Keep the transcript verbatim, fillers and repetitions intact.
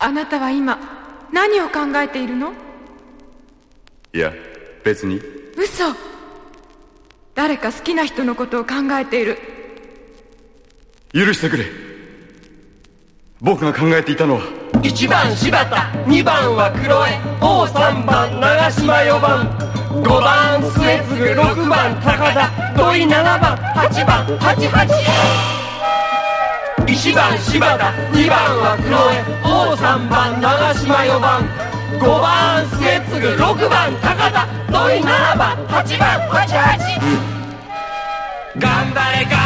あなたは今何を考えているの？ いや、別に。 嘘。誰か好きな人のことを考えている。 許してくれ。僕が考えていたのはいちばん柴田、にばんは黒江、王さんばん長島、よばんごばん末次、ろくばん高田、土井ななばん、はちばんはちはち。いちばん柴田、にばんは黒江、王さんばん長島、よばんごばん末次、ろくばん高田、土井ななばん、はちばんはちはち。頑張れ頑張れ